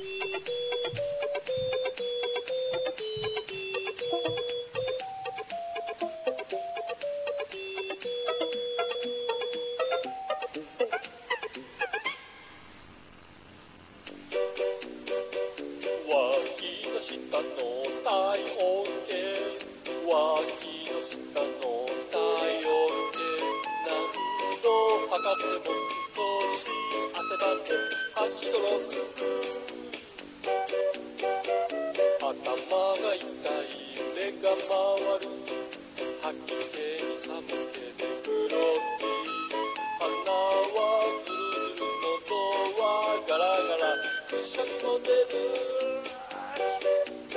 下の体温計脇の下の体温計何度測っても少し汗ばんで走どろく頭が痛い目が回る